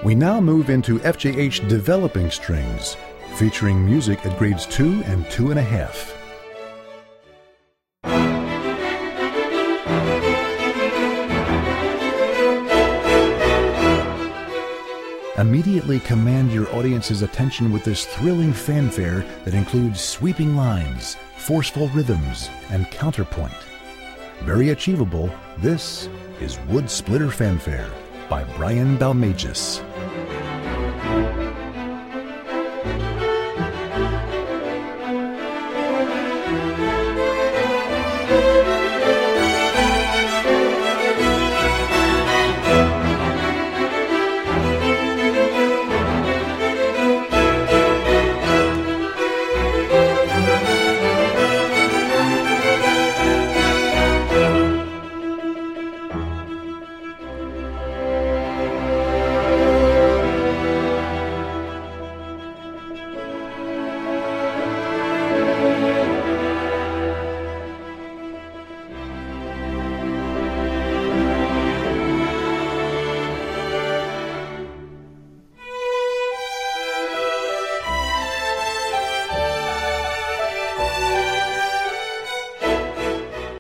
We now move into FJH Developing Strings, featuring music at grades 2 and 2.5. Immediately command your audience's attention with this thrilling fanfare that includes sweeping lines, forceful rhythms, and counterpoint. Very achievable, this is Wood Splitter Fanfare by Brian Balmages.